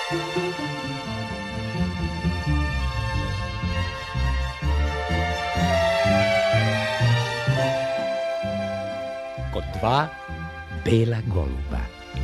Kod dva bela goluba.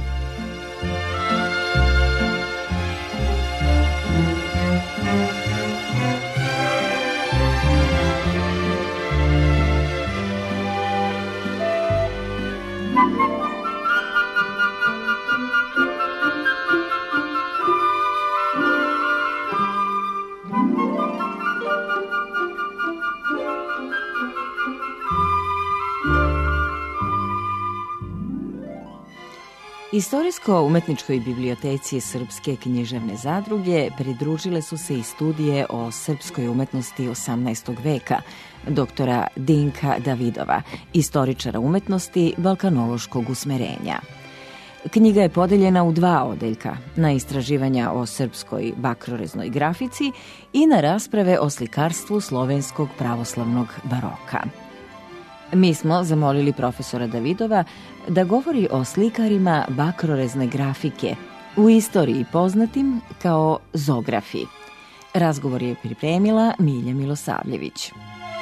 Istorijsko-umetničkoj biblioteci Srpske književne zadruge pridružile su se i studije o srpskoj umetnosti 18. veka doktora Dinka Davidova, istoričara umetnosti balkanološkog usmerenja. Knjiga je podeljena u 2 odeljka, na istraživanja o srpskoj bakroreznoj grafici i na rasprave o slikarstvu slovenskog pravoslavnog baroka. Mi smo zamolili profesora Davidova da govori o slikarima bakrorezne grafike, u istoriji poznatim kao zografi. Razgovor je pripremila Milja Milosavljević.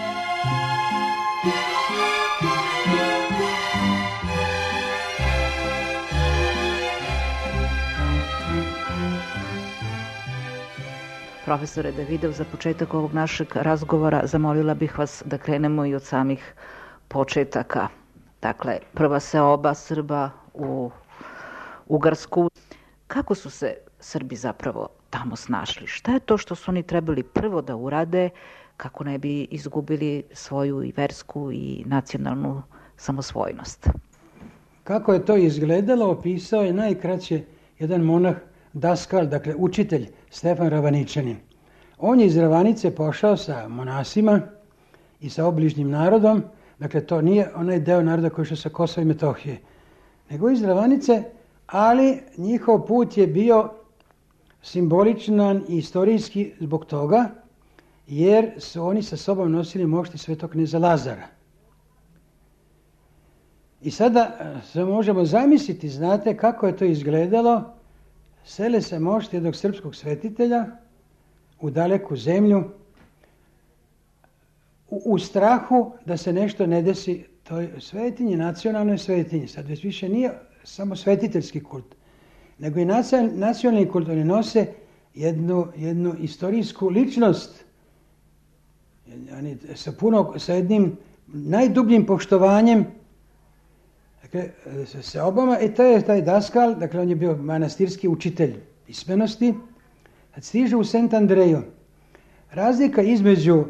Profesore Davidov, za početak ovog našeg razgovora zamolila bih vas da krenemo i od samih početaka. Dakle, prva seoba Srba u Ugarsku. Kako su se Srbi zapravo tamo snašli? Šta je to što su oni trebali prvo da urade kako ne bi izgubili svoju i versku i nacionalnu samosvojnost? Kako je to izgledalo, opisao je najkraće jedan monah Daskal, dakle učitelj Stefan Ravaničanin. On je iz Ravanice pošao sa monasima i sa obližnjim narodom. Dakle, to nije onaj deo naroda koji je sa Kosova i Metohije, nego iz Ravanice, ali njihov put je bio simboličan i istorijski zbog toga, jer su oni sa sobom nosili mošti svetog kneza Lazara. I sada se možemo zamisliti, znate, kako je to izgledalo. Sele se mošti jednog srpskog svetitelja u daleku zemlju, u strahu da se nešto ne desi toj svetinji, nacionalnoj svetinji. Sad već više nije samo svetiteljski kult, nego i nacionalni kult. Oni nose jednu istorijsku ličnost. Oni sa jednim najdubljim poštovanjem. Dakle, se obama, to je taj Daskal, dakle on je bio manastirski učitelj pismenosti. Kad stiže u Sent Andreju, razlika između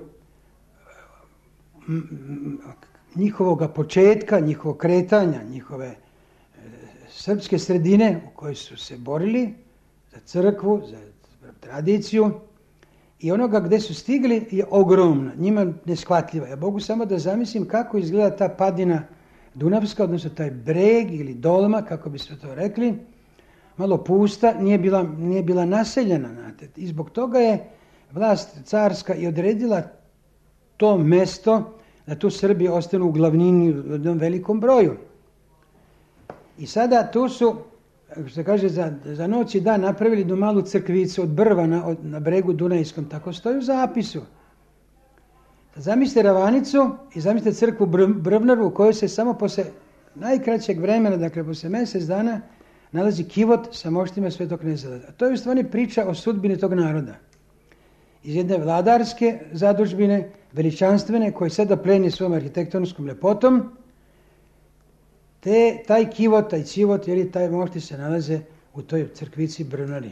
njihovog početka, njihovog kretanja, njihove srpske sredine u kojoj su se borili za crkvu, za tradiciju i onoga gde su stigli je ogromna, njima neshvatljiva. Ja mogu samo da zamislim kako izgleda ta padina Dunavska, odnosno taj breg ili dolma, kako bi se to rekli, malo pusta, nije bila naseljena. Znate. I zbog toga je vlast carska i odredila to mesto da tu Srbi ostanu u glavnini u jednom velikom broju. I sada tu su, što se kaže, za noć i dan napravili jednu malu crkvicu od brva na bregu Dunajskom. Tako stoji u zapisu. Zamislite Ravanicu i zamislite crkvu Brvnaru u kojoj se samo posle najkraćeg vremena, dakle posle mjesec dana, nalazi kivot sa moštima svetog kneza. To je u stvari priča o sudbini tog naroda. Iz jedne vladarske zadužbine, veličanstvene, koji sada pleni svojom arhitektonskom lepotom, taj kivot, taj civot, ili taj mošti se nalaze u toj crkvici Brvnari.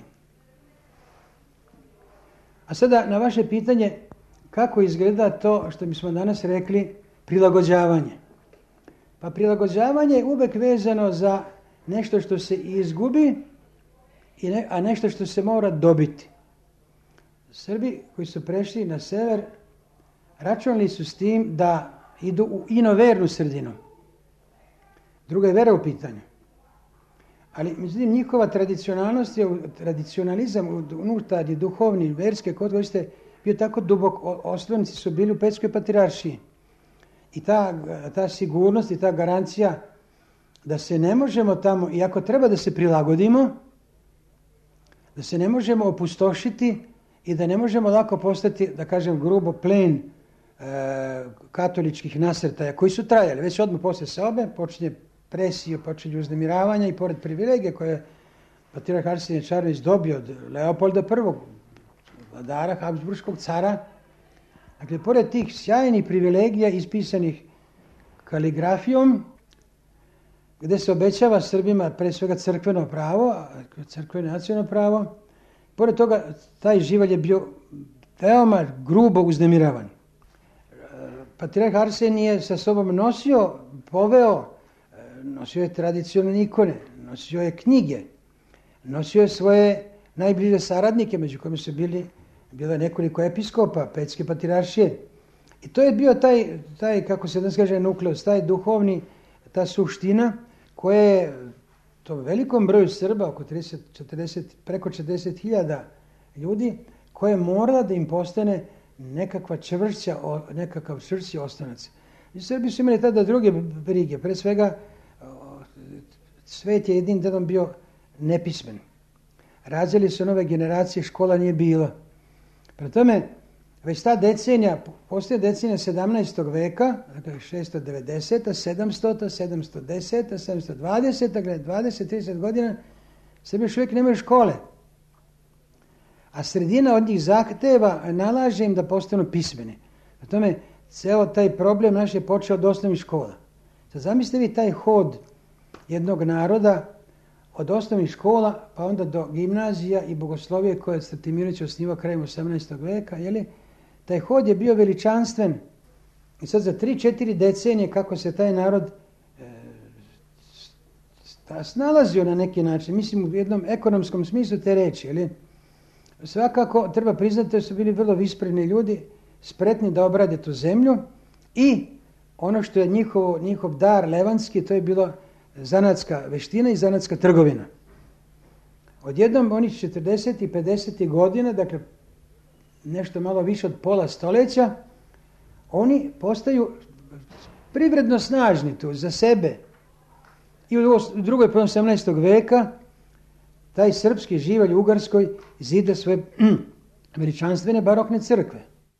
A sada na vaše pitanje, kako izgleda to što bismo danas rekli prilagođavanje? Pa prilagođavanje je uvek vezano za nešto što se izgubi, a nešto što se mora dobiti. Srbi koji su prešli na sever računali su s tim da idu u inovernu sredinu. Druga je vera u pitanju. Ali, međutim, njihova tradicionalnost je, tradicionalizam unutarnji, duhovni, verske, kod koji ste bio tako dubok, oslonici su bili u Pećkoj patrijaršiji. I ta sigurnost i ta garancija da se ne možemo tamo, iako treba da se prilagodimo, da se ne možemo opustošiti i da ne možemo lako postati, da kažem grubo, plen katoličkih nasrtaja koji su trajali. Već odmah posle seobe počinje presija, počinje uznemiravanja i pored privilegije koje patrijarh Arsenije Čarović dobio od Leopolda I, vladara Habsburškog cara. Dakle, pored tih sjajnih privilegija ispisanih kaligrafijom, gde se obećava Srbima pre svega crkveno pravo, crkveno nacionalno pravo, pored toga taj živalj je bio veoma grubo uznemiravan. Patrijarh Arsenije sa sobom nosio je tradicionalne ikone, nosio je knjige, nosio je svoje najbliže saradnike, među kojima su bilo nekoliko episkopa, Pećke patrijaršije. I to je bio taj kako se danas kaže, nukleus, taj duhovni, ta suština koja je to velikom broju Srba, oko preko 40.000 ljudi, koja je morala da im postane nekakav čvršći osnovac. I Srbi su imali tada druge brige, pre svega svet je jednim delom bio nepismen. Rađali su nove generacije, škola nije bilo. Prema tome, već ta decenija, postoje decenija 17. veka, dakle 690, 700, 710, 720, dakle 20-30 godina, Srbi još uvijek nemaju škole. A sredina od njih zahteva, nalaže im da postanu pismeni. Prema tome, ceo taj problem naš je počeo od osnovnih škola. Sad zamislite vi taj hod jednog naroda od osnovnih škola, pa onda do gimnazija i bogoslovije koje je Stratimirović osnivao krajem 18. veka, taj hod je bio veličanstven. I sad za 3-4 decenije kako se taj narod snalazio na neki način, mislim u jednom ekonomskom smislu te reči, svakako treba priznati da su bili vrlo vispreni ljudi, spretni da obrade tu zemlju i ono što je njihov dar levanski, to je bilo zanatska veština i zanatska trgovina. Odjednom onih 40. i 50. godina, dakle nešto malo više od pola stoljeća, oni postaju privredno snažni tu za sebe. I u drugoj polovini 18. veka taj srpski živalj u Ugarskoj zida svoje veličanstvene barokne crkve.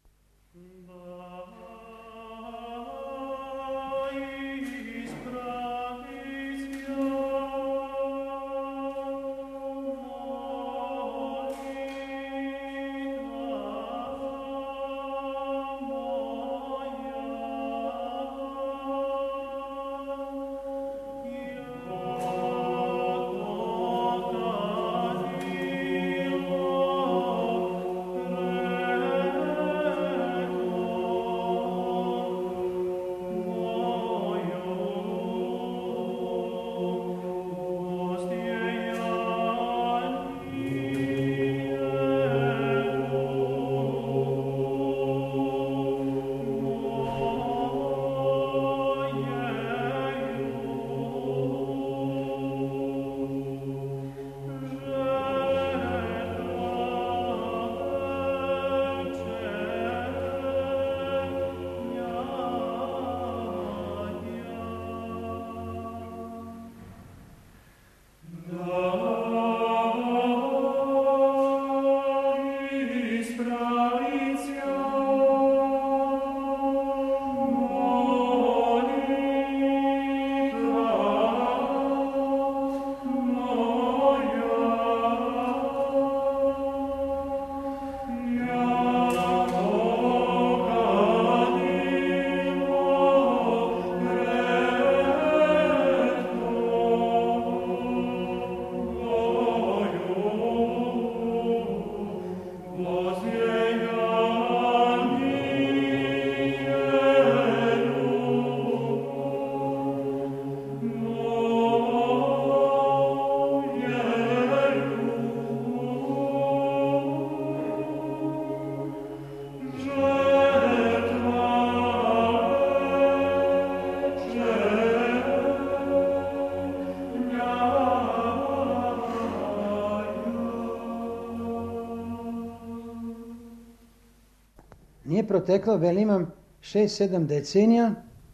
Nije proteklo, velimam, 6-7 decenija,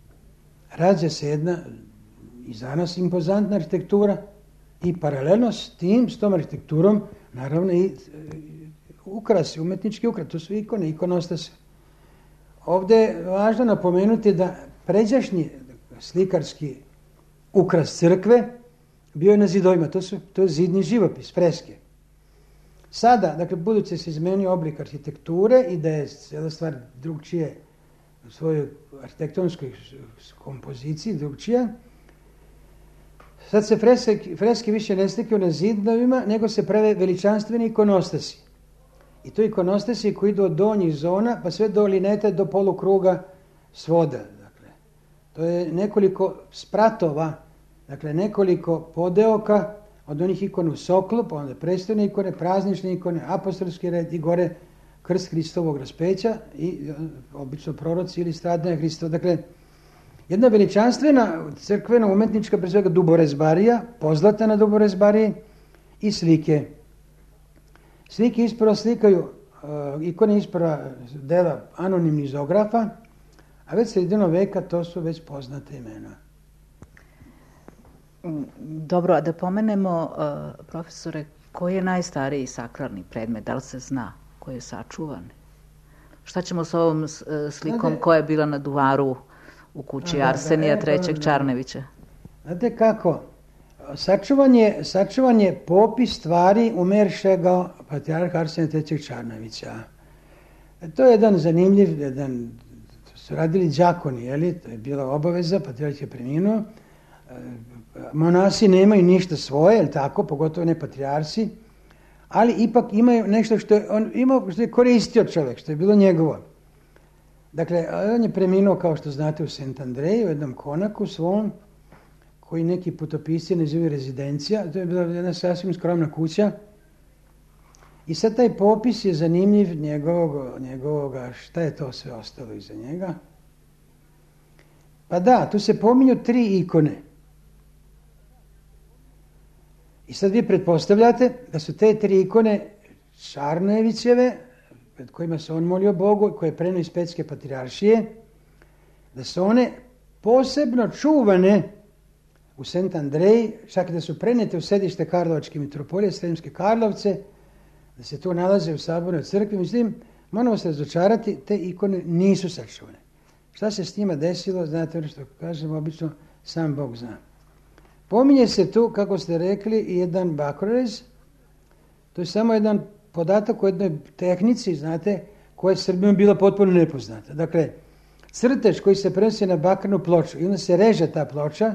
rađa se jedna i za nas impozantna arhitektura i paralelno s tom arhitekturom naravno i ukrasi, umetnički ukras, to su ikone, ikonostase. Ovdje je važno napomenuti da pređašnji slikarski ukras crkve bio je na zidovima, to je zidni živopis, freske. Sada, dakle, budući se izmenio oblik arhitekture i da je cijela stvar drugčije u svojoj arhitektonskoj kompoziciji, drugčija, sad se freske više ne slikaju na zidovima, nego se prave veličanstveni ikonostasi. I to ikonostasi koji idu od donjih zona, pa sve do linete, do polukruga svoda. Dakle, to je nekoliko spratova, dakle, nekoliko podeoka od onih ikona u soklu, pa onda prestojne ikone, praznične ikone, apostolski red i gore krst Hristovog raspeća i obično proroci ili stradanja Hristova. Dakle, jedna veličanstvena crkvena umetnička, pre svega duborezbarija, pozlatana duborezbarija i slike. Slike isprva slikaju, ikone isprva dela anonimnih zografa, a već sredinom veka to su već poznate imena. Dobro, a da pomenemo, profesore, koji je najstariji sakralni predmet? Da li se zna koji je sačuvan? Šta ćemo s ovom slikom koja je bila na duvaru u kući Arsenija III. Čarnevića? Znate kako? Sačuvan je popis stvari umršega patrijarha Arsenija III. Čarnevića. To je jedan zanimljiv, to su radili đakoni, jeli? To je bila obaveza, patrijarh je preminuo. Monasi nemaju ništa svoje, jel tako, pogotovo ne patrijarsi, ali ipak imaju nešto što je on imao, što je koristio čovjek, što je bilo njegovo. Dakle, on je preminuo, kao što znate, u St. Andreju, u jednom konaku svom, koji neki putopisci nazivaju rezidencija. To je bila jedna sasvim skromna kuća. I sad taj popis je zanimljiv njegovoga, šta je to sve ostalo iza njega. Pa da, tu se pominju 3 ikone. I sad vi pretpostavljate da su te 3 ikone Čarnevićeve, pred kojima se on molio Bogu, koje je prenio iz Pećke patrijaršije, da su one posebno čuvane u St. Andreji, čak da su prenete u sedište Karlovačke mitropolije, Sremske Karlovce, da se tu nalaze u sabornoj crkvi. Mislim, moramo se razočarati, te ikone nisu sačuvane. Šta se s njima desilo, znate ono što kažemo, obično sam Bog zna. Pominje se tu, kako ste rekli, i jedan bakrorez. To je samo jedan podatak o jednoj tehnici, znate, koja je Srbima bila potpuno nepoznata. Dakle, crtež koji se prenosi na bakrenu ploču i onda se reže ta ploča,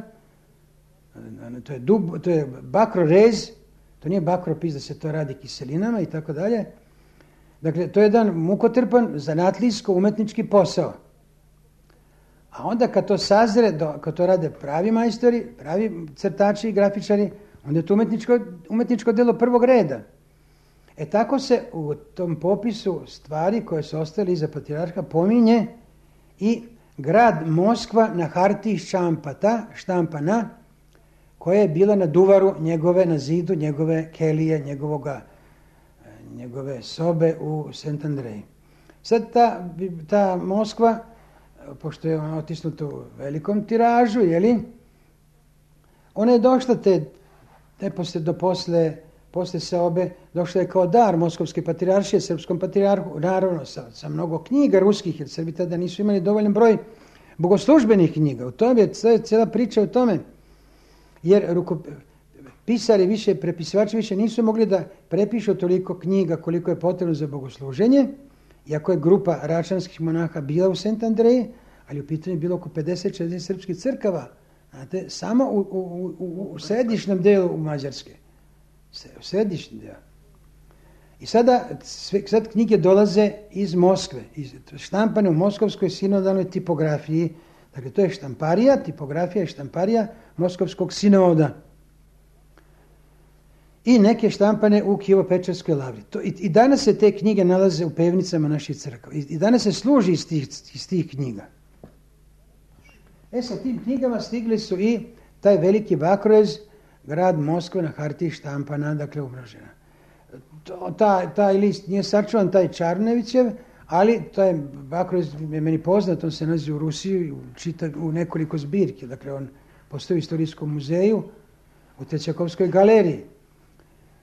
to je bakrorez, to nije bakropis da se to radi kiselinama i tako dalje. Dakle, to je jedan mukotrpan zanatlijsko-umetnički posao. A onda kad to sazre, kad to rade pravi majstori, pravi crtači i grafičari, onda je to umetničko delo prvog reda. Tako se u tom popisu stvari koje su ostale iza patrijarha pominje i grad Moskva na hartiji štampana, koja je bila na duvaru njegove, na zidu njegove kelije, njegove sobe u St. Andreji. Sad ta Moskva, pošto je ona otisnuta u velikom tiražu, ona je došla posle seobe, došla je kao dar Moskovske patrijaršije, srpskom patrijarhu, naravno sa mnogo knjiga ruskih, jer Srbi tada nisu imali dovoljan broj bogoslužbenih knjiga. U tome je cijela priča o tome, jer pisari više, prepisivači više nisu mogli da prepišu toliko knjiga koliko je potrebno za bogosluženje, iako je grupa račanskih monaha bila u St. Andreji, ali u pitanju je bilo oko 50-60 srpskih crkava, znate, samo u središnjem delu u Mađarske. U središnjem delu. I sad knjige dolaze iz Moskve, štampane u moskovskoj sinodalnoj tipografiji. Dakle, to je štamparija, tipografija i štamparija Moskovskog sinoda. I neke štampane u Kijevo-Pečerskoj lavri. I danas se te knjige nalaze u pevnicama naših crkava. I danas se služi iz tih knjiga. Sa tim knjigama stigli su i taj veliki bakrorez, grad Moskva na hartiji štampana, dakle umnožena. Taj list nije sačuvan, taj Čarnevićev, ali taj bakrorez je meni poznat, on se nalazi u Rusiji u nekoliko zbirki. Dakle, on postoji u Istorijskom muzeju, u Trećakovskoj galeriji.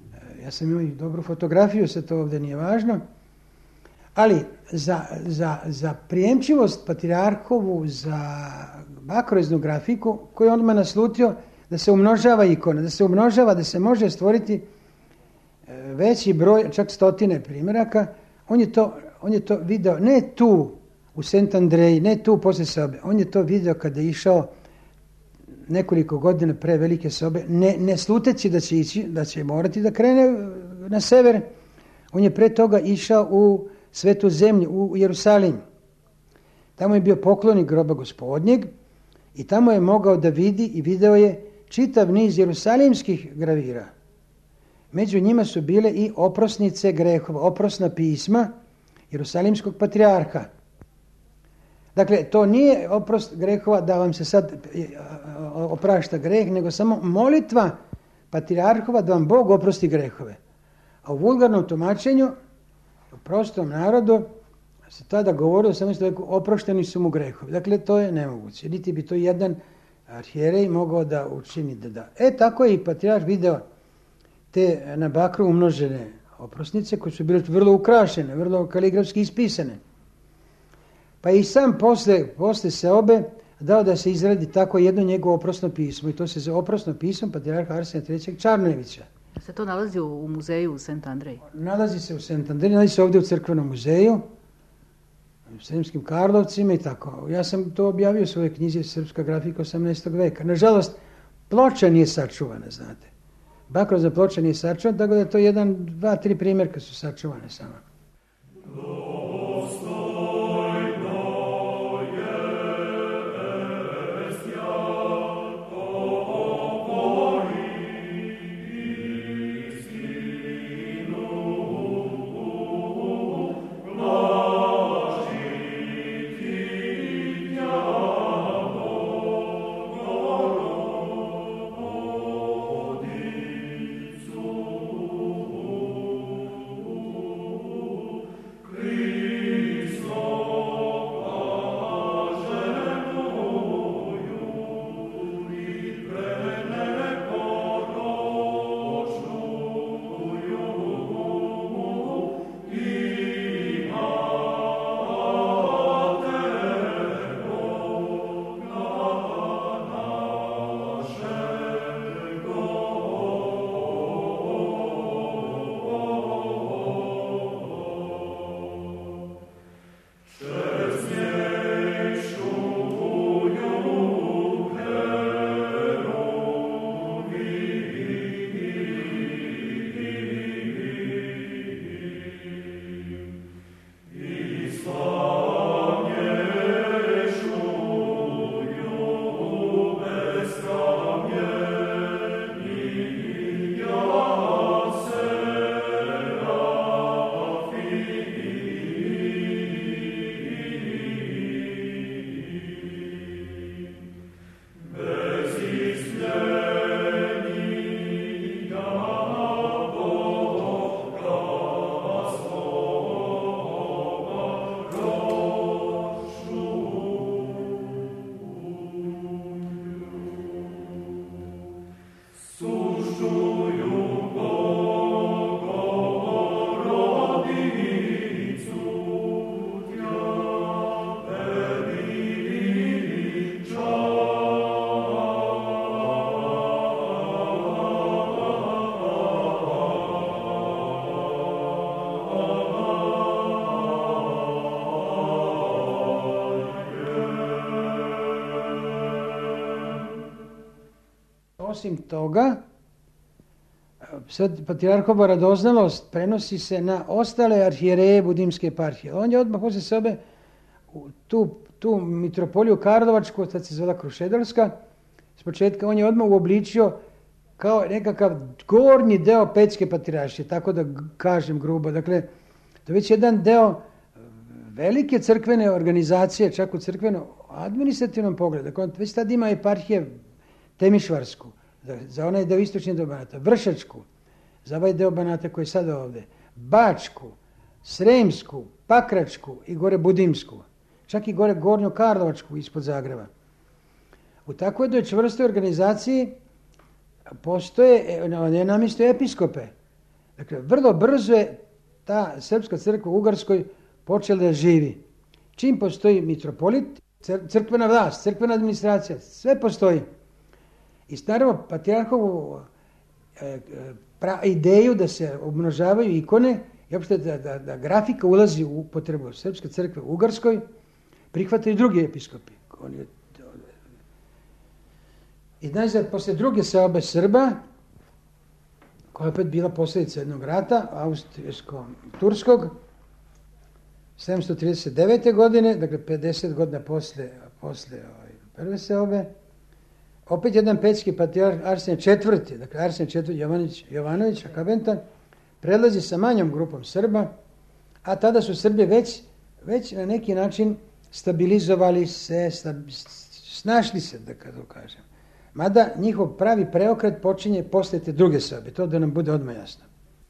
Ja sam imao i dobru fotografiju, sad to ovdje nije važno. Ali za prijemčivost patrijarhovu, za bakreznu grafiku, koju on odmah naslutio da se umnožava ikona, da se umnožava, da se može stvoriti veći broj, čak 100 primjeraka, on je to video ne tu u St. Andreji, ne tu poslije sobe, on je to video kada je išao nekoliko godina pre velike sobe, ne sluteći da će morati da krene na sever, on je pre toga išao u Svetu zemlju, u Jerusalim. Tamo je bio poklonik groba Gospodnjeg i tamo je mogao da vidi i video je čitav niz jerusalimskih gravira. Među njima su bile i oprosnice grehova, oprosna pisma jerusalimskog patrijarha. Dakle, to nije oprost grehova da vam se sad oprašta greh, nego samo molitva patrijarhova da vam Bog oprosti grehove. A u vulgarnom tumačenju, u prostom narodu, se tada govorilo samo što oprošteni su mu grehovi. Dakle, to je nemoguće. Niti bi to jedan arhijerej mogao da učini da da. Tako je i patrijarh video te na bakru umnožene oprosnice koje su bile vrlo ukrašene, vrlo kaligrafski ispisane. Pa i sam posle seobe dao da se izradi tako jedno njegovo oprosno pismo. I to se zove oprosno pismo patrijarha Arsena III. Čarnojevića. Se to nalazi u muzeju u St. Andreji? Nalazi se u St. Andreji, nalazi se ovdje u crkvenom muzeju, u Sremskim Karlovcima i tako. Ja sam to objavio u svojoj knjizi Srpska grafika 18. veka. Nažalost, ploča nije sačuvana, znate. Bakrozna ploča nije sačuvana, tako da je to 1, 2, 3 primjerka su sačuvane samo. Osim toga, sad patrijarhova radoznalost prenosi se na ostale arhijereje Budimske eparhije. On je odmah posle sebe tu mitropoliju Karlovačku, sad se zvala Krušedorska, s početka on je odmah uobličio kao nekakav gornji deo Pećke patrijaršije, tako da kažem grubo. Dakle, to je već jedan deo velike crkvene organizacije, čak u crkveno-administrativnom pogledu. Dakle, već tad ima eparhije Temišvarsku, za onaj deo istočni deo Banata, Vršačku, za ovaj deo Banata koji je sada ovdje, Bačku, Sremsku, Pakračku i gore Budimsku, čak i gore Gornju Karlovačku ispod Zagreba. U takvoj jednoj čvrstoj organizaciji postoje, ne namjesto episkope, Dakle, vrlo brzo je ta srpska crkva u Ugarskoj počela da živi. Čim postoji mitropolit, crkvena vlast, crkvena administracija, sve postoji. I naravno, patrijarhovu ideju da se obmnožavaju ikone i opšte da grafika ulazi u upotrebu srpske crkve u Ugarskoj, prihvataju drugi episkopi. I najzad, posle druge seobe Srba, koja je opet bila posljedica jednog rata, austrijsko-turskog, 739. godine, dakle 50 godina posle prve seobe, opet jedan pećki patrijarh Arsen IV, dakle Arsen IV Jovanović Akabenta, prelazi sa manjom grupom Srba, a tada su Srbi već na neki način stabilizovali se, snašli se, da kažem. Mada njihov pravi preokret počinje posle te druge seobe, to da nam bude odmah jasno.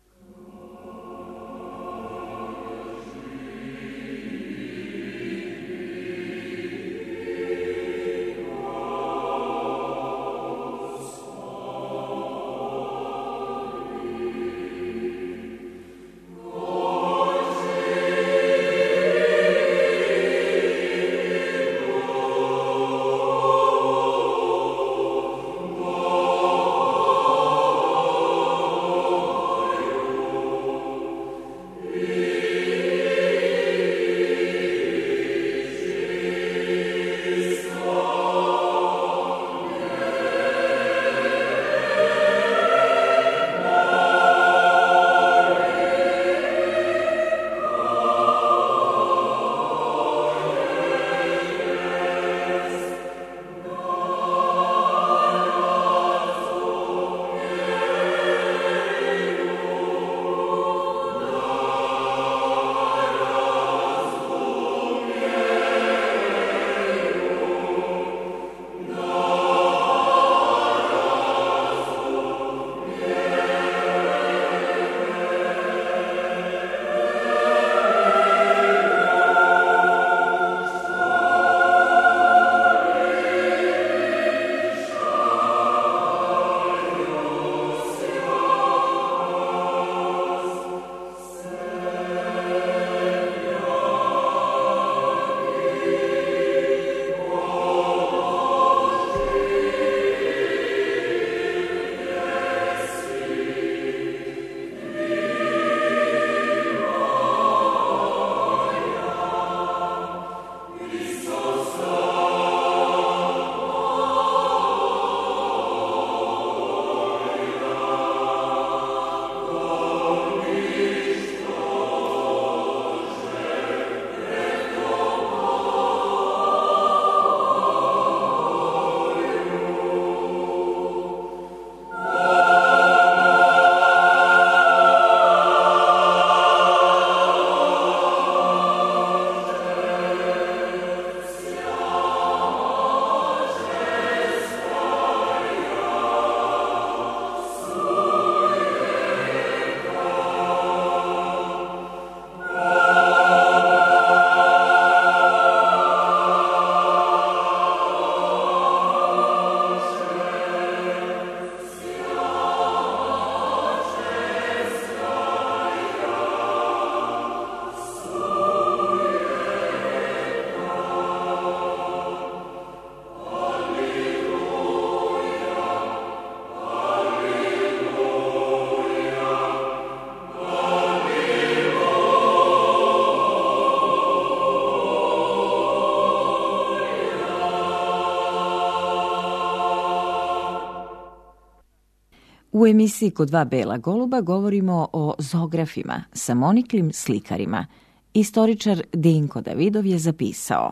U emisiji Kod dva bela goluba govorimo o zoografima, samoniklim slikarima. Istoričar Dinko Davidov je zapisao: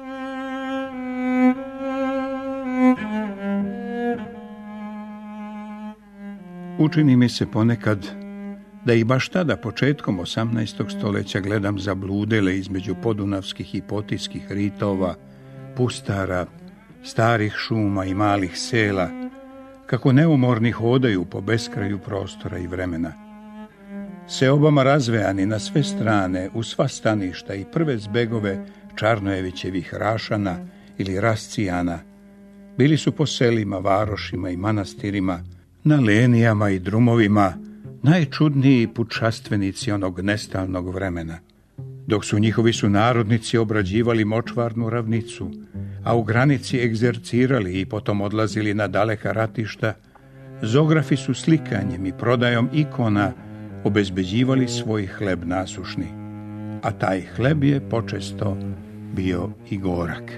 Učini mi se ponekad da i baš tada, početkom 18. stoljeća, gledam zabludele između podunavskih i potijskih ritova, pustara, starih šuma i malih sela, kako neumorni hodaju po beskraju prostora i vremena. Seobama razvejani na sve strane, u sva staništa i prve zbegove Čarnojevićevih Rašana ili Rascijana, bili su po selima, varošima i manastirima, na lenijama i drumovima, najčudniji pučastvenici onog nestalnog vremena, dok su njihovi sunarodnici obrađivali močvarnu ravnicu, a u granici egzercirali i potom odlazili na daleka ratišta, zografi su slikanjem i prodajom ikona obezbeđivali svoj hleb nasušni, a taj hleb je počesto bio i gorak.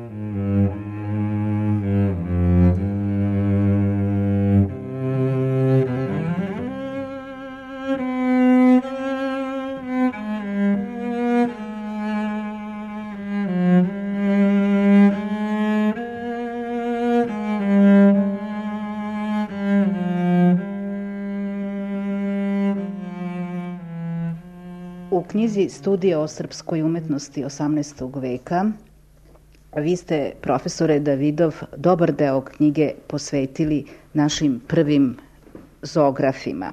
U knjizi Studije o srpskoj umetnosti 18. veka vi ste, profesore Davidov, dobar deo knjige posvetili našim prvim zoografima.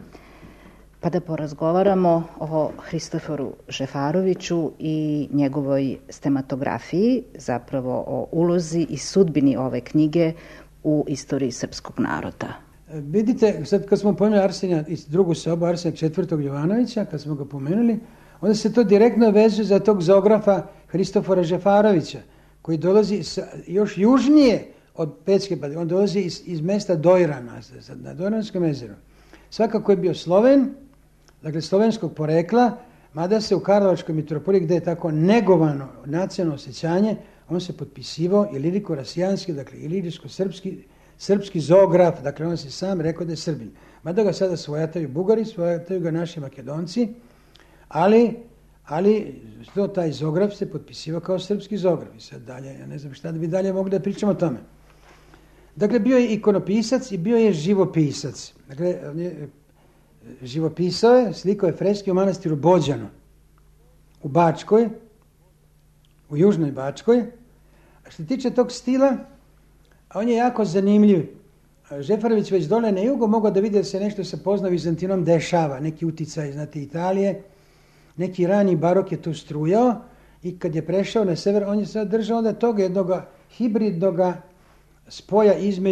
Pa da porazgovaramo o Hristoforu Žefaroviću i njegovoj stematografiji, zapravo o ulozi i sudbini ove knjige u istoriji srpskog naroda. Vidite, sad kad smo pomenuli Arsenija i drugu sobu, Arsenija IV. Jovanovića, kad smo ga pomenuli, onda se to direktno vezuje za tog zoografa Hristofora Žefarovića, koji dolazi još južnije od Pećke, pa on dolazi iz mesta Dojrana, na Dojranskom jezeru. Svakako je bio Sloven, dakle slovenskog porekla, mada se u Karlovačkoj mitropoliji, gde je tako negovano nacionalno osjećanje, on se potpisivao iliriko-rasijanski, dakle ilirsko-srpski zoograf, dakle on se sam rekao da je Srbin. Mada ga sada svojataju Bugari, svojataju ga naši Makedonci, ali taj zoograf se potpisivao kao srpski zoograf. I sad dalje, ja ne znam šta da bi dalje mogli da pričamo o tome. Dakle, bio je ikonopisac i bio je živopisac. Dakle, on je živopisao je, slikao je freske u manastiru Bođano, u Bačkoj, u južnoj Bačkoj. A što se tiče tog stila, on je jako zanimljiv. Žefarović već dole na jugu mogao da vidi da se nešto sa pozna Vizantinom dešava, neki uticaj, znate, Italije, neki rani barok je tu strujao i kad je prešao na sever, on je sad držao onda toga jednog hibridnog spoja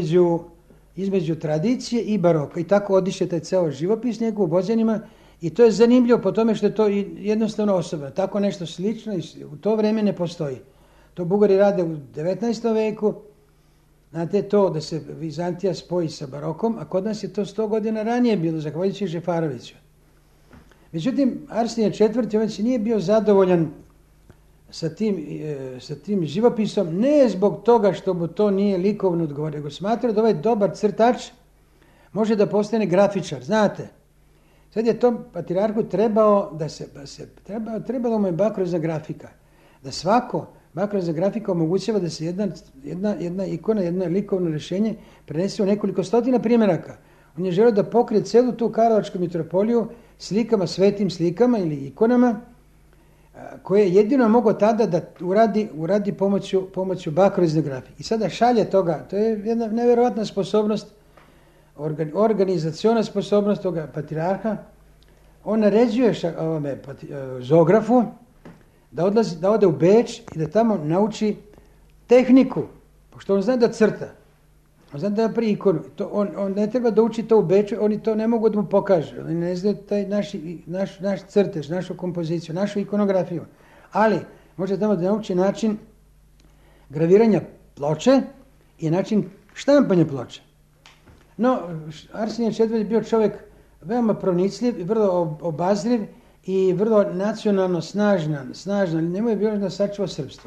između tradicije i baroka. I tako odiše taj ceo živopis njegov u Bođanima i to je zanimljivo po tome što je to jednostavno osoba. Tako nešto slično u to vreme ne postoji. To Bugari rade u 19. veku, znate, to da se Vizantija spoji sa barokom, a kod nas je to 100 godina ranije bilo, zahvaljujući Žefaroviću. Međutim, Arsenije IV. On se nije bio zadovoljan sa tim živopisom, ne zbog toga što mu to nije likovno odgovorio, nego smatrao da ovaj dobar crtač može da postane grafičar. Znate, sad je tom patrijarhu trebalo mu je bakrozna grafika. Da svako bakrozna grafika omogućava da se jedna ikona, jedno likovno rješenje prenese u nekoliko stotina primjeraka. On je želeo da pokrije celu tu Karlovačku mitropoliju slikama, svetim slikama ili ikonama, koje je jedino mogao tada da uradi pomoću bakrozne grafike. I sada šalje toga, to je jedna nevjerovatna sposobnost, organizaciona sposobnost toga patrijarha. On naređuje zoografu da ode u Beč i da tamo nauči tehniku, pošto on zna da crta. On zna da napravi ikonu. On ne treba da uči to u Beču, oni to ne mogu da mu pokažu. Oni ne znaju taj naš crtež, našu kompoziciju, našu ikonografiju. Ali može tamo da nauči način graviranja ploče i način štampanja ploče. No, Arsenije IV. Je bio čovjek veoma pronicljiv, vrlo obazriv i vrlo nacionalno snažan. Njemu je bilo da sačuva srpstvo.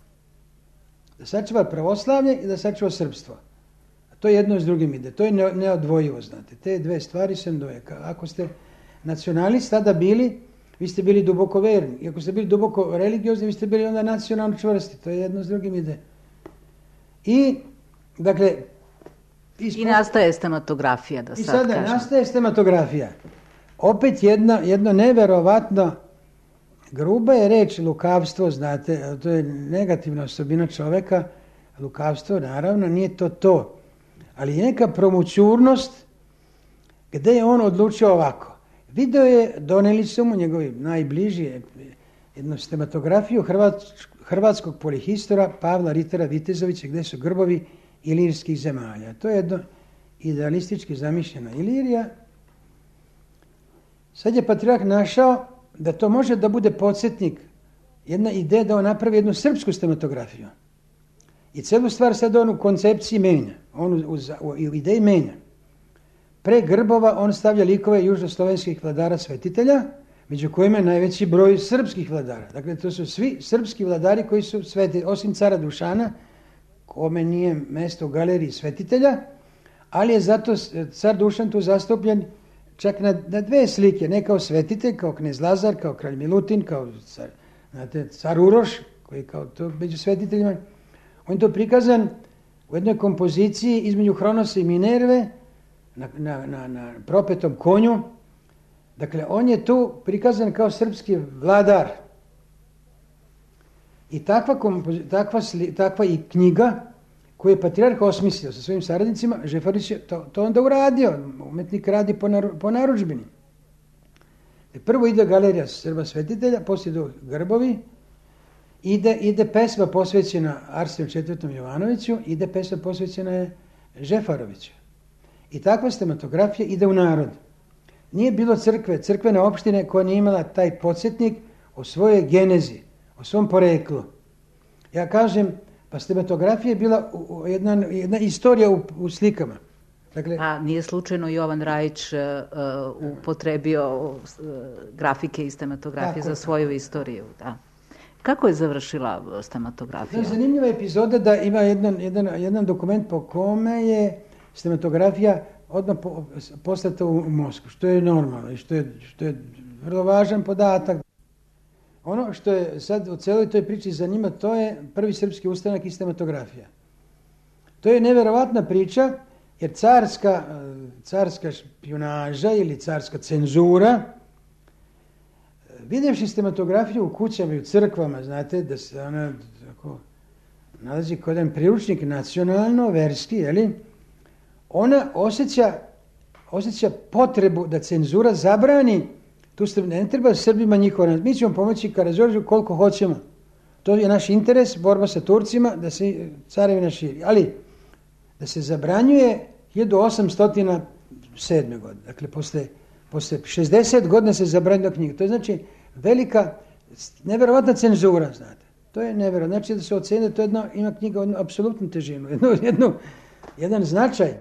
Da sačuva pravoslavlje i da sačuva srpstvo. To je jedno s drugim ide. To je neodvojivo, znate. Te dve stvari sam dojeka. Ako ste nacionalist tada bili, vi ste bili duboko verni. I ako ste bili duboko religiozni, vi ste bili onda nacionalno čvrsti. To je jedno s drugim ide. I, dakle... I nastaje stematografija, da sad kažem. I sada nastaje stematografija. Opet jedno neverovatno gruba je reč lukavstvo, znate. To je negativna osobina čoveka. Lukavstvo, naravno, nije to. Ali je neka promućurnost gde je on odlučio ovako. Video je, doneli su mu njegovi najbliži jednu stematografiju hrvatskog polihistora Pavla Ritera Vitezovića, gde su grbovi ilirskih zemalja. To je jedno idealistički zamišljena Ilirija Sad je patrijarh našao da to može da bude podsjetnik, jedna ideja da on napravi jednu srpsku stematografiju. I celu stvar sad on u koncepciji menja, on u ideji menja. Pre grbova on stavlja likove južnoslovenskih vladara svetitelja, među kojima je najveći broj srpskih vladara. Dakle, to su svi srpski vladari koji su svetitelji, osim cara Dušana, kome nije mesto u galeriji svetitelja, ali je zato car Dušan tu zastupljen čak na dve slike, ne kao svetitelj, kao knez Lazar, kao kralj Milutin, kao car Uroš, koji je kao to među svetiteljima. On je to prikazan u jednoj kompoziciji između Hronosa i Minerve, na propetom konju. Dakle, on je tu prikazan kao srpski vladar. I takva i knjiga koju je patrijarh osmislio sa svojim saradnicima, Žefarić je to onda uradio. Umetnik radi po narudžbini. Prvo ide galerija Srba svetitelja, poslije idu grbovi, ide pesma posvećena Arsenu IV. Jovanoviću, ide pesma posvećena je Žefaroviću. I takva stematografija ide u narod. Nije bilo crkvene opštine koja nije imala taj podsjetnik o svojoj genezi, o svom poreklu. Ja kažem, pa stematografija je bila jedna istorija u slikama. Dakle, a nije slučajno Jovan Rajić upotrebio grafike i stematografije za svoju istoriju. Da. Kako je završila stematografija? Zanimljiva epizoda da ima jedan dokument po kome je stematografija odmah poslata u Moskvu, što je normalno i što je vrlo važan podatak. Ono što je sad u celoj toj priči zanima, to je prvi srpski ustanak i stematografija. To je neverovatna priča, jer carska špijunaža ili carska cenzura, vidjevši stematografiju u kućama i u crkvama, znate, da se ona nalazi kod jedan priručnik nacionalno, verski, jeli, ona osjeća potrebu da cenzura zabrani. Tu ne treba Srbima njihovo. Mi ćemo pomoći Karađorđu koliko hoćemo. To je naš interes, borba sa Turcima, da se carevina širi. Ali da se zabranjuje 1807. godine. Dakle, posle 60 godina se zabranjuje knjiga. To je znači velika, neverovatna cenzura, znate. To je neverovatno. Znači da se ocene, to ima knjiga apsolutnu težinu, jedan značaj.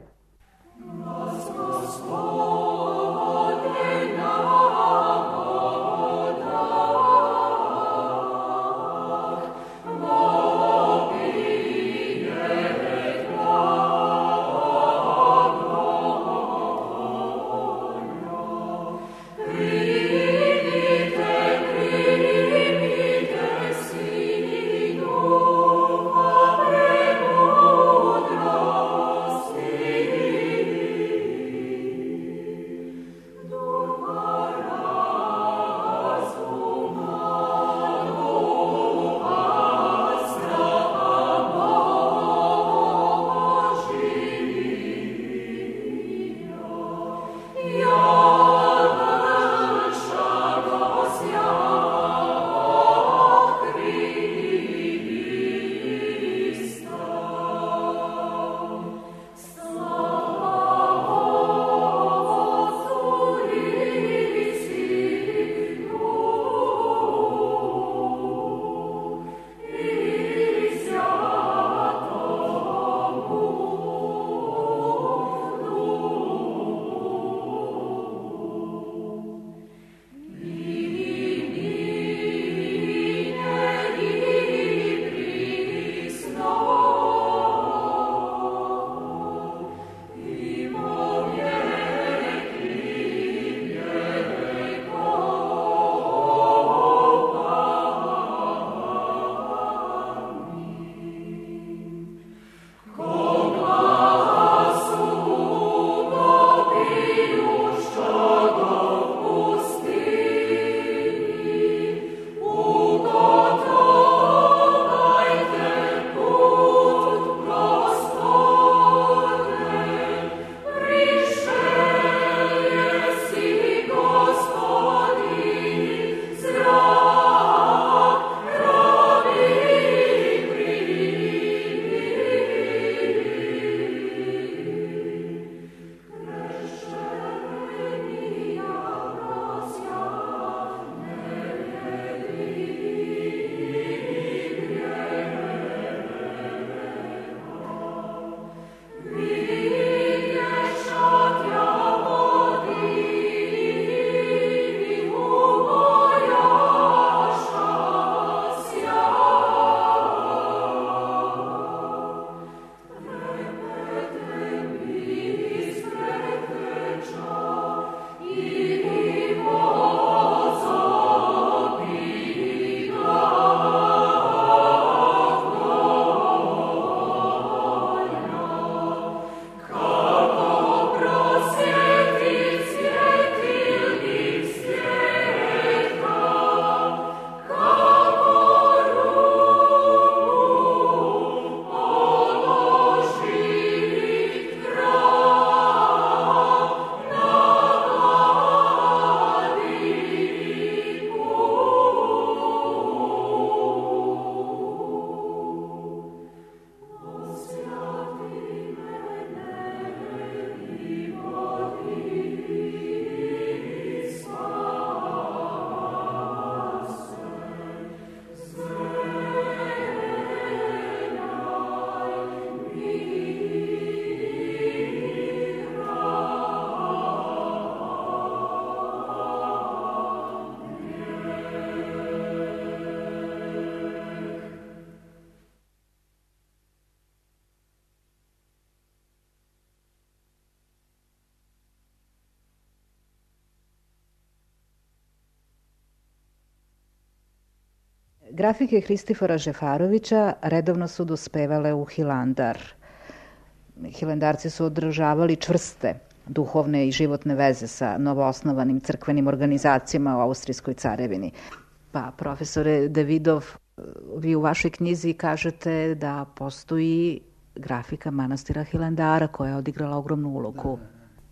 Grafike Hristifora Žefarovića redovno su dospevale u Hilandar. Hilandarci su održavali čvrste duhovne i životne veze sa novoosnovanim crkvenim organizacijama u Austrijskoj carevini. Pa, profesore Davidov, vi u vašoj knjizi kažete da postoji grafika manastira Hilandara koja je odigrala ogromnu ulogu.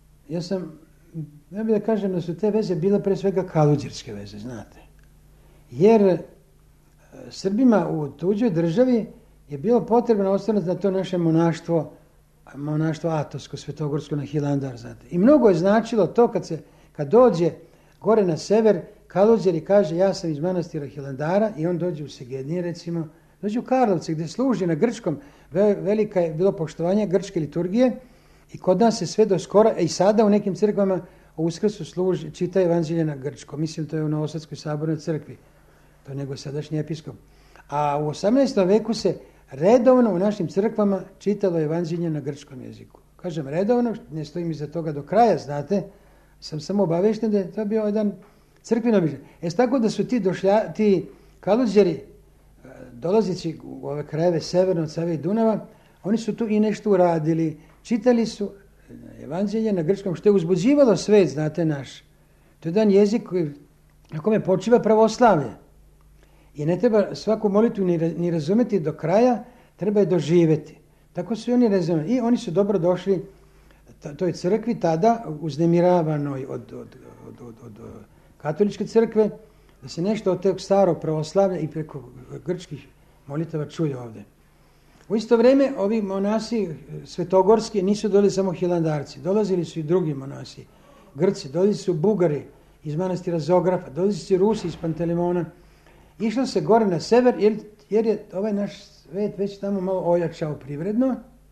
Ja bih da kažem da su te veze bile pre svega kaluđerske veze, znate. Jer Srbima u tuđoj državi je bilo potrebno ostaviti na to naše monaštvo Atonsko, Svetogorsko na Hilandar, znate. I mnogo je značilo to kad dođe gore na sever, kaluđer i kaže ja sam iz manastira Hilandara i on dođe u Segednije, recimo, dođe u Karlovce gdje služi na grčkom, velika je bilo poštovanje grčke liturgije i kod nas se sve do skora, i sada u nekim crkvama u Uskrsu čita evanđelje na grčkom, mislim to je u Novosadskoj sabornoj crkvi, to je nego sadašnji episkop. A u 18. veku se redovno u našim crkvama čitalo evanđelje na grčkom jeziku. Kažem redovno, ne stojim iza toga do kraja, znate, sam samo obavešten da je to bio jedan crkveni običaj. Tako da su ti kaluđeri, dolazeći u ove krajeve severno od Save i Dunava, oni su tu i nešto uradili. Čitali su evanđelje na grčkom, što je uzbuđivalo svet, znate, naš. To je jedan jezik na kome počiva pravoslavlje. I ne treba svaku molitvu ni razumeti do kraja, treba je doživjeti. Tako su i oni razumeli. I oni su dobro došli toj crkvi tada uznemiravanoj od katoličke crkve, da se nešto od tog starog pravoslavlja i preko grčkih molitava čuje ovdje. U isto vrijeme ovi monasi svetogorski nisu dolazili samo Hilandarci, dolazili su i drugi monasi, Grci, dolazili su Bugari iz manastira Zografa, dolazili su Rusi iz Pantelimona. Išlo se gore na sever jer je ovaj naš svet već tamo malo ojačao privredno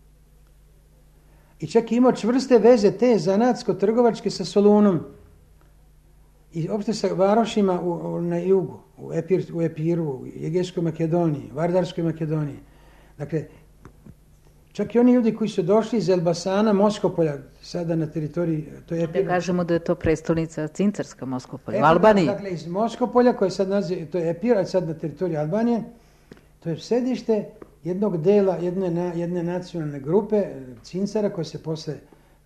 i čak imao čvrste veze te zanatsko-trgovačke sa Solunom i opšte sa varošima na jugu, u Epiru, u Egejskoj Makedoniji, Vardarskoj Makedoniji. Dakle, čak i oni ljudi koji su došli iz Elbasana, Moskopolja, sada na teritoriji, to je Epir. Da kažemo da je to prestolnica Cincarska Moskopolja, u Albaniji. Dakle, iz Moskopolja, koje sad naziva, to je Epir, a sad na teritoriji Albanije, to je sedište jednog dela, jedne nacionalne grupe, Cincara, koja se posle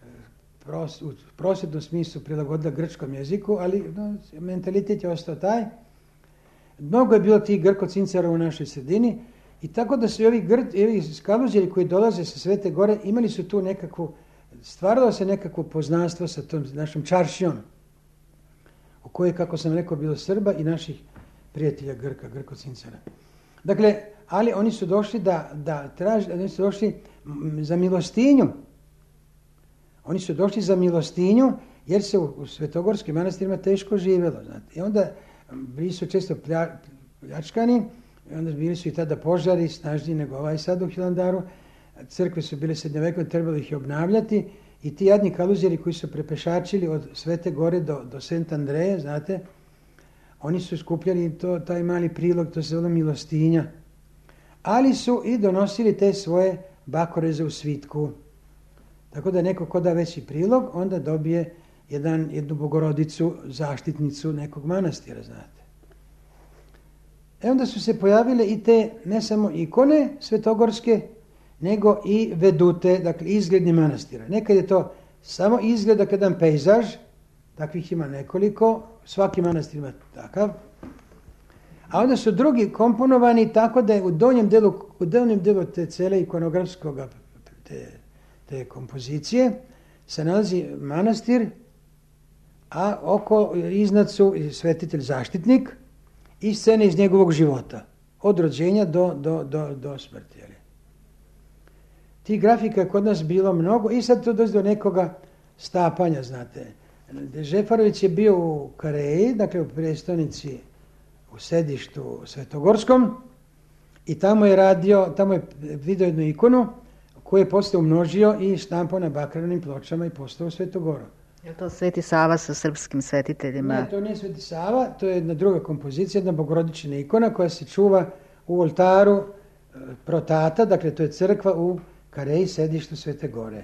u prosvjetnom smislu prilagodila grčkom jeziku, ali mentalitet je ostao taj. Mnogo je bilo tih Grko-Cincara u našoj sredini i tako da su ovi kaluđeri koji dolaze sa Svete Gore imali su tu stvaralo se nekakvo poznanstvo sa tom našom čaršijom, u kojoj, kako sam rekao, bilo Srba i naših prijatelja Grko-Cincara. Dakle, ali oni su došli oni su došli za milostinju. Oni su došli za milostinju jer se u svetogorskim manastirima teško živjelo. Znate. I onda bili su često pljačkani, i onda bili su i tada požari snažniji nego ovaj sad u Hilandaru. Crkve su bile srednjovekovne, trebalo ih je obnavljati i ti jadni kaluđeri koji su prepešačili od Svete Gore do Sent Andreje, znate, oni su skupljali taj mali prilog, to se zove milostinja. Ali su i donosili te svoje bakoreze u svitku. Tako da neko ko da veći prilog, onda dobije jednu bogorodicu, zaštitnicu nekog manastira, znate. Onda su se pojavile i te, ne samo ikone svetogorske, nego i vedute, dakle izgledni manastira. Nekad je to samo izgled, dakle jedan pejzaž, takvih ima nekoliko, svaki manastir ima takav. A onda su drugi komponovani tako da je u donjem delu te cele ikonografskog te kompozicije se nalazi manastir, a iznad su svetitelj zaštitnik i scene iz njegovog života, od rođenja do smrti. Tih grafika je kod nas bilo mnogo i sad to dođe do nekoga stapanja, znate. Žefarović je bio u Kareji, dakle u prestonici, u sedištu svetogorskom i tamo je vidio jednu ikonu koju je posle umnožio i štampao na bakarnim pločama i postao Svetogoru. Je to Sveti Sava sa srpskim svetiteljima? Ne, to nije Sveti Sava, to je jedna druga kompozicija, jedna bogorodična ikona koja se čuva u oltaru Protata, dakle to je crkva u Kareji, sedištu Svete Gore.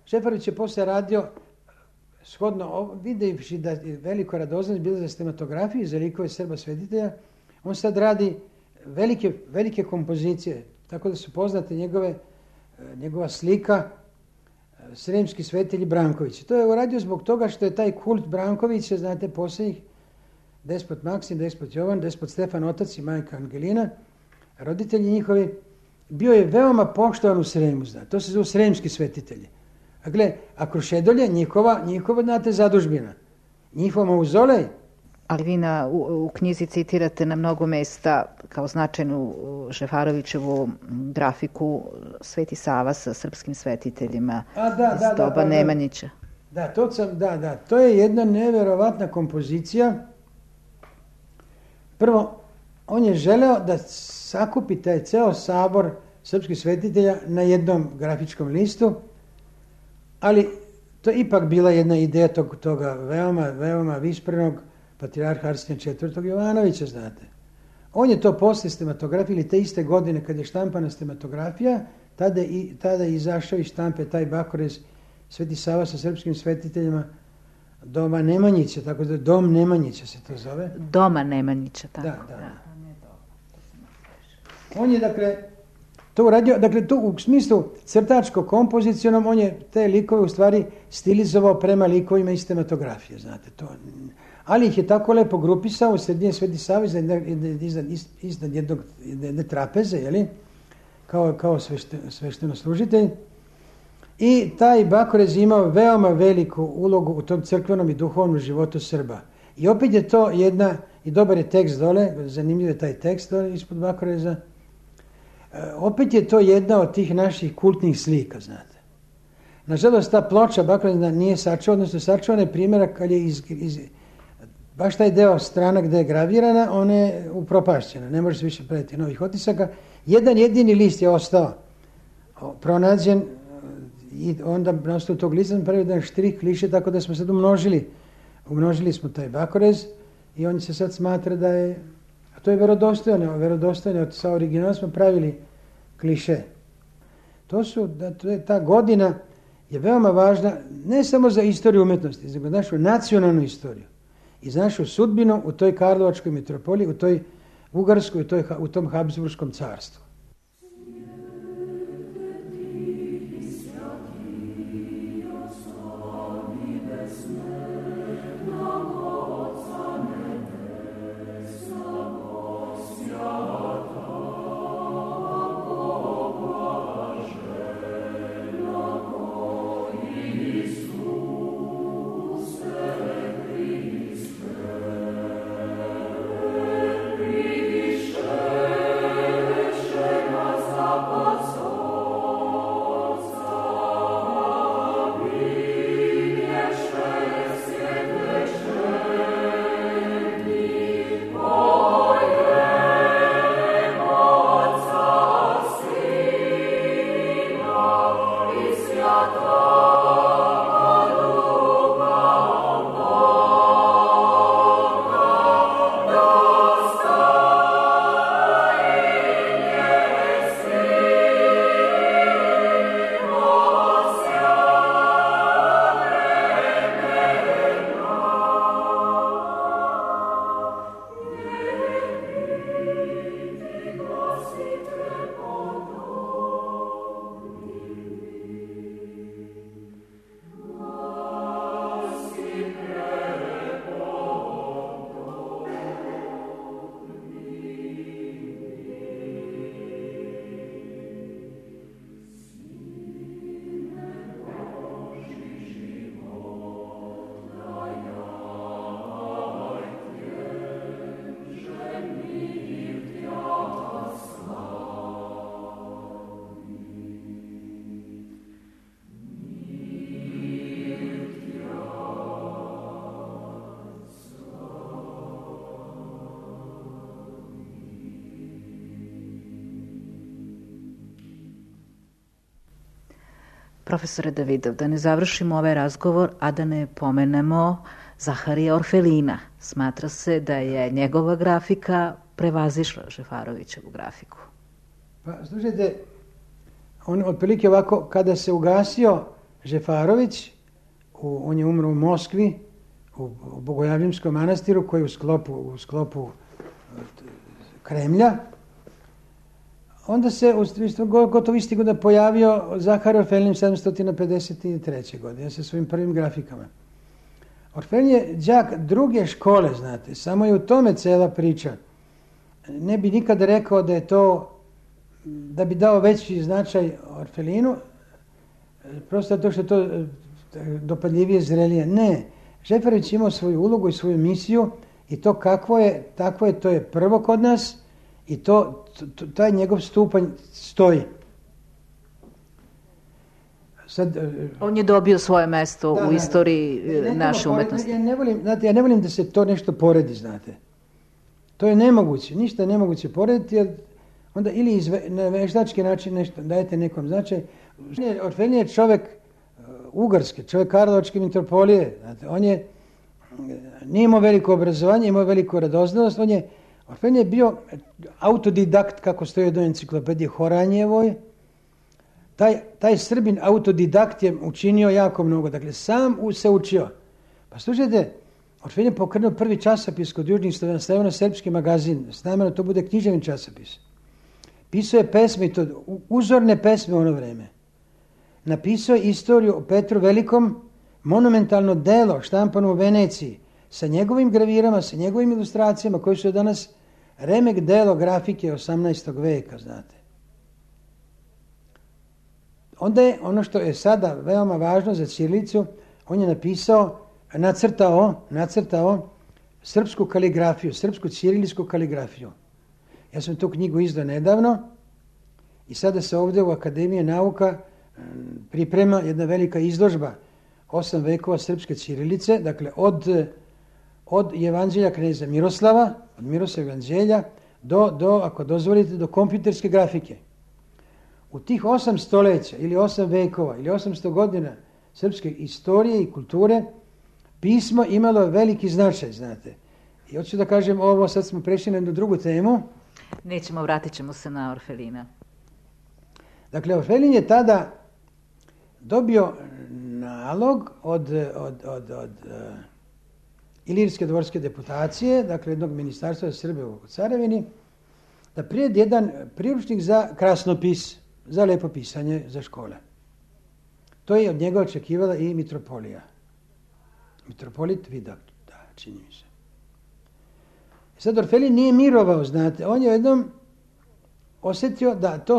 Šefarović je posle radio, shodno videvši da je veliko radoznanje bilo za sinematografiju i za likove Srba svetitelja, on sad radi velike kompozicije, tako da su poznate njegova slika Sremski svetitelji Branković. To je uradio zbog toga što je taj kult Brankovića, znate, posljednjih despot Maksim, despot Jovan, despot Stefan, otac i majka Angelina, roditelji njihovi, bio je veoma poštovan u Sremu, znate. To se zove Sremski svetitelji. Dakle, a Krušedolje, njihova, znate, zadužbina, njihov mauzolej. Ali vi u knjizi citirate na mnogo mesta kao značajnu Šefarovićevu grafiku Sveti Sava sa srpskim svetiteljima iz doba Nemanjića. To je jedna neverovatna kompozicija. Prvo, on je želeo da sakupi taj ceo sabor srpskih svetitelja na jednom grafičkom listu, ali to je ipak bila jedna ideja toga veoma visprenog patrijarha Arsenija IV. Jovanovića, znate. On je to posle stematografije, ili te iste godine kad je štampana stematografija, tada je izašao iz štampe taj bakorez Sveti Sava sa srpskim svetiteljima Doma Nemanjića, tako da Dom Nemanjića se to zove. Doma Nemanjića, tako. Da. On je, dakle, to uradio, dakle, to u smislu crtačko-kompozicionom, on je te likove u stvari stilizovao prema likovima iz stematografije, znate, to. Ali ih je tako lepo grupisao u sredini Sveti Sava iznad jedne trapeze, jeli? Kao svešteno-služitelj. I taj bakorez imao veoma veliku ulogu u tom crkvenom i duhovnom životu Srba. I opet je to i dobar je tekst dole, zanimljiv je taj tekst dole ispod bakoreza, opet je to jedna od tih naših kultnih slika, znate. Nažalost, ta ploča bakoreza nije sačuvana, odnosno sačuvana je primjera kad je baš taj deo strana gde je gravirana, ona je upropašćena, ne može se više praviti novih otisaka. Jedan jedini list je ostao pronađen i onda na osnovu tog lista sam pravio jedan štrih kliše, tako da smo sad umnožili smo taj bakorez i on se sad smatra da je, a to je verodostojno, sa originalom smo pravili kliše. Ta godina je veoma važna, ne samo za istoriju umetnosti, nego za našu nacionalnu istoriju i za našu sudbinu u toj Karlovačkoj metropoliji, u toj Ugarskoj, u tom Habsburgskom carstvu. Profesore Davidov, da ne završimo ovaj razgovor, a da ne pomenemo Zaharija Orfelina. Smatra se da je njegova grafika prevazišla Šefarovićevu grafiku. Pa, slušajte, on otprilike ovako, kada se ugasio Žefarović, on je umro u Moskvi, u Bogojavljivskom manastiru koji je u sklopu Kremlja. Onda se gotovo isti godina pojavio Zahar Orfelin 753. godine sa svojim prvim grafikama. Orfelin je đak druge škole, znate, samo je u tome cela priča. Ne bi nikad rekao da je to, da bi dao veći značaj Orfelinu, prosto zato što je to dopadljivije, zrelije. Ne, Žefarović imao svoju ulogu i svoju misiju i to kakvo je, takvo je, to je prvo kod nas i taj njegov stupanj stoji. Sad, on je dobio svoje mesto u istoriji naše umetnosti. Ja ne volim da se to nešto poredi, znate. To je nemoguće, ništa je nemoguće porediti, jer onda ili na veštački način nešto dajete nekom značaj. Orfelin je čovjek Ugarske, čovjek Karlovačke mitropolije, znate, nije imao veliko obrazovanje, imao veliku radoznalost, Orfelin je bio autodidakt, kako stoji do enciklopedije Horanjevoj. Taj Srbin autodidakt je učinio jako mnogo, dakle sam se učio. Pa slušajte, Orfelin je pokrenuo prvi časopis kod južnih Slavena, srpski magazin, s namjerom to bude književni časopis. Pisao je pesme, to uzorne pesme u ono vreme. Napisao je istoriju o Petru Velikom, monumentalno delo štampano u Veneciji, sa njegovim gravirama, sa njegovim ilustracijama, koji su danas remek delo grafike 18. veka, znate. Onda je ono što je sada veoma važno za ćirilicu, on je nacrtao srpsku kaligrafiju, srpsku ćirilijsku kaligrafiju. Ja sam tu knjigu izdao nedavno i sada se ovdje u Akademiji nauka priprema jedna velika izložba 8 vekova srpske ćirilice, dakle od Evanđelja kneza Miroslava, od Miroslavljevog evanđelja do, ako dozvolite, do kompjuterske grafike. U tih 8 stoljeća ili 8 vekova ili 800 godina srpske istorije i kulture pismo imalo veliki značaj, znate. I hoću da kažem ovo, sad smo prešli na jednu drugu temu. Nećemo, vratit ćemo se na Orfelina. Dakle, Orfelin je tada dobio nalog od Ilirske dvorske deputacije, dakle jednog ministarstva za Srbe u Caravini, da prijedi jedan priručnik za krasnopis, za lepo pisanje za škole. To je od njega očekivala i mitropolija. Mitropolit Vidak, da, čini mi se. Sad Orfelin nije mirovao, znate, on je jednom osjetio da to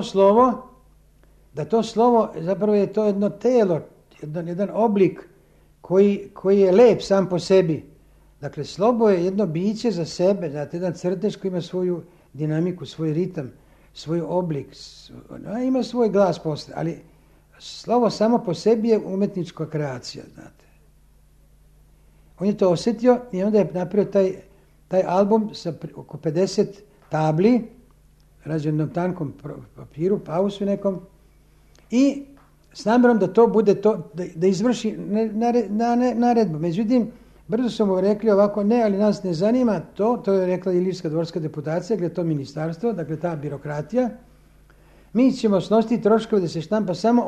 slovo, zapravo je to jedno telo, jedan oblik koji je lep sam po sebi. Dakle, slovo je jedno biće za sebe, znate, jedan crtež koji ima svoju dinamiku, svoj ritam, svoj oblik, ima svoj glas posle, ali slovo samo po sebi je umetnička kreacija, znate. On je to osjetio i onda je napravio taj album sa oko 50 tabli, rađen na tankom papiru, pausu nekom, i s namjerom da to bude to, da izvrši naredbu. Međutim, brzo su mu rekli ovako, ne, ali nas ne zanima to je rekla Ilirska dvorska deputacija, dakle to ministarstvo, dakle ta birokratija. Mi ćemo snositi troškove da se štampa samo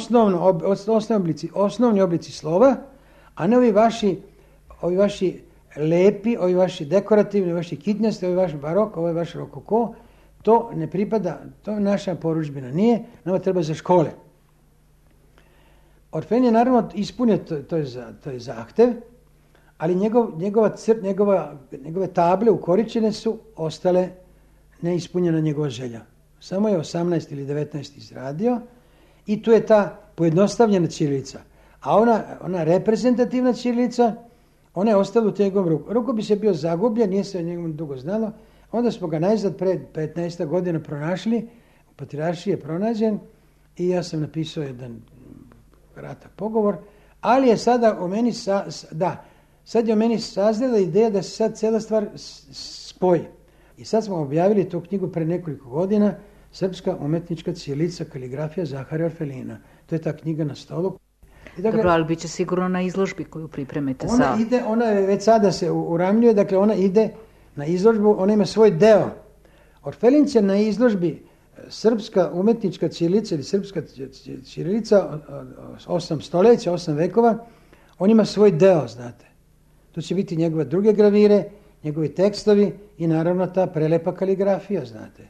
osnovni oblici slova, a ne ovi vaši lepi, ovi vaši dekorativni, ovi vaši kitnjasti, ovi vaš barok, ovaj vaš rokoko. To ne pripada, to je naša porudžbina nije, nama treba za škole. Orfelin je naravno ispunio to je zahtev, ali njegove table ukoričene su ostale neispunjena njegova želja. Samo je 18 ili 19 izradio i tu je ta pojednostavljena ćirilica. A ona reprezentativna ćirilica, ona je ostala u njegovom ruku. Rukopis je bio zagubljen, nije se o njegovom dugo znalo. Onda smo ga najzad pred 15 godina pronašli, u Patrijaršiji je pronađen i ja sam napisao jedan kratak pogovor, ali je sada sad je u meni sazrela ideja da se sad cijela stvar spoji. I sad smo objavili tu knjigu pre nekoliko godina, Srpska umetnička ćirilica, kaligrafija Zahara Orfelina. To je ta knjiga na stolu. Dobro, ali bit će sigurno na izložbi koju pripremite ona je već sada se uramljuje, dakle ona ide na izložbu, ona ima svoj deo. Orfelin će na izložbi Srpska umetnička ćirilica ili srpska ćirilica 8 stoljeća, 8 vekova, on ima svoj deo, znate. Tu će biti njegove druge gravire, njegovi tekstovi i naravno ta prelepa kaligrafija, znate.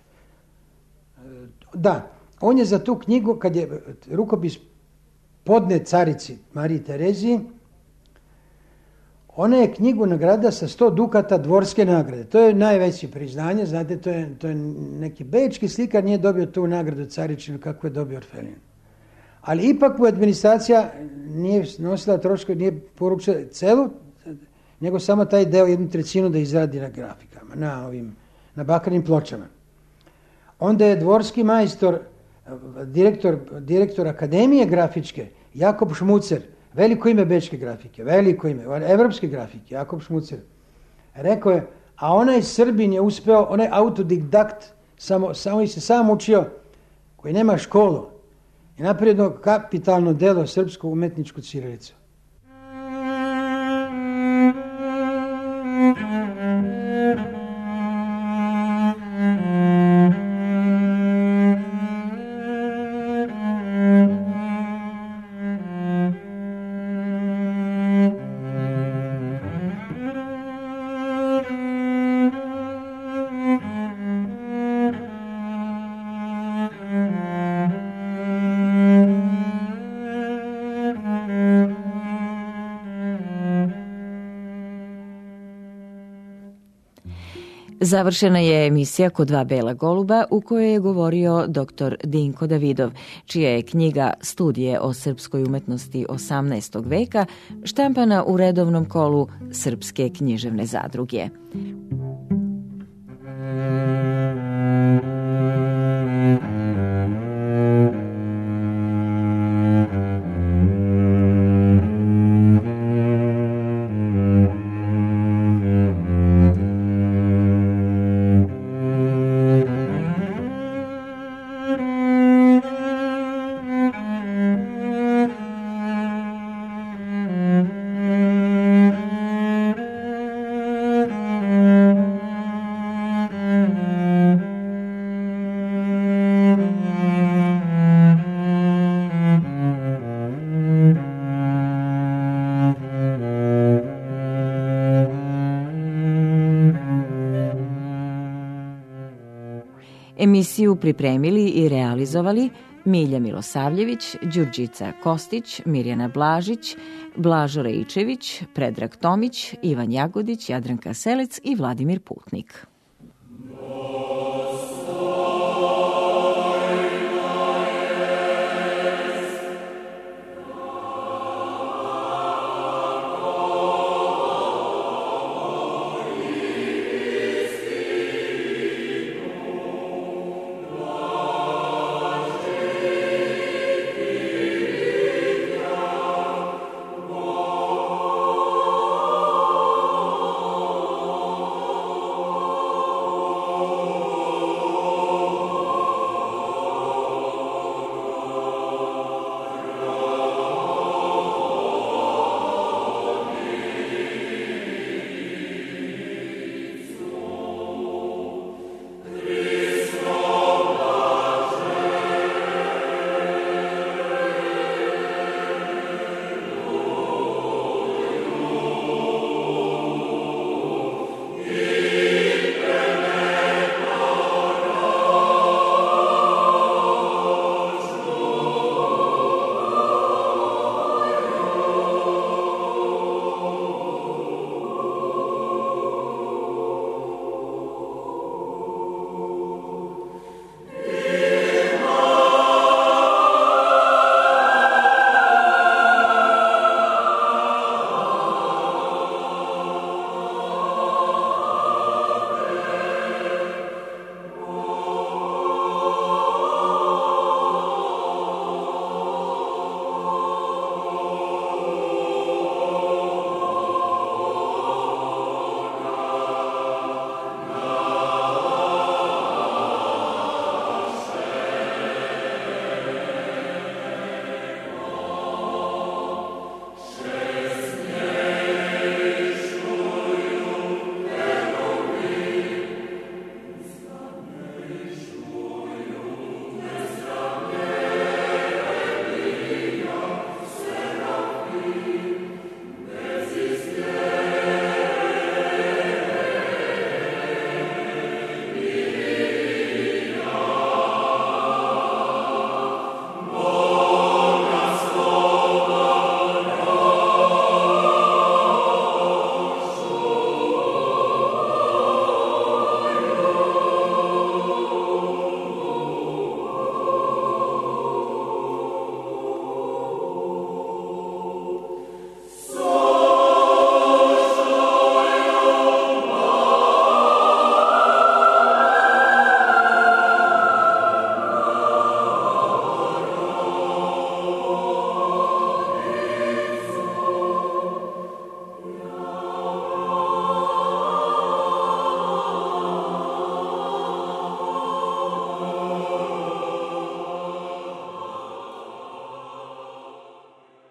Da, on je za tu knjigu, kad je rukopis podnet carici Mariji Tereziji, ona je knjigu nagradila sa 100 dukata dvorske nagrade. To je najveće priznanje, znate, to je neki bečki slikar nije dobio tu nagradu caričinu kako je dobio Orfelin. Ali ipak mu administracija nije nosila troškove, nije poručila celu, nego samo taj deo, 1/3 da izradi na grafikama, na bakarnim pločama. Onda je dvorski majstor, direktor Akademije grafičke, Jakob Šmucer, veliko ime bečke grafike, veliko ime, evropske grafike, Jakob Šmucer, rekao je, a onaj Srbin je uspeo, onaj autodidakt, samo se sam učio, koji nema školu, i napravio jedno kapitalno delo srpsku umetničku ćirilicu. Završena je emisija Kod dva bela goluba u kojoj je govorio dr. Dinko Davidov, čija je knjiga Studije o srpskoj umetnosti 18. veka štampana u redovnom kolu Srpske književne zadruge. Emisiju pripremili i realizovali Milja Milosavljević, Đurđica Kostić, Mirjana Blažić, Blažo Rejčević, Predrag Tomić, Ivan Jagodić, Jadranka Selec i Vladimir Putnik.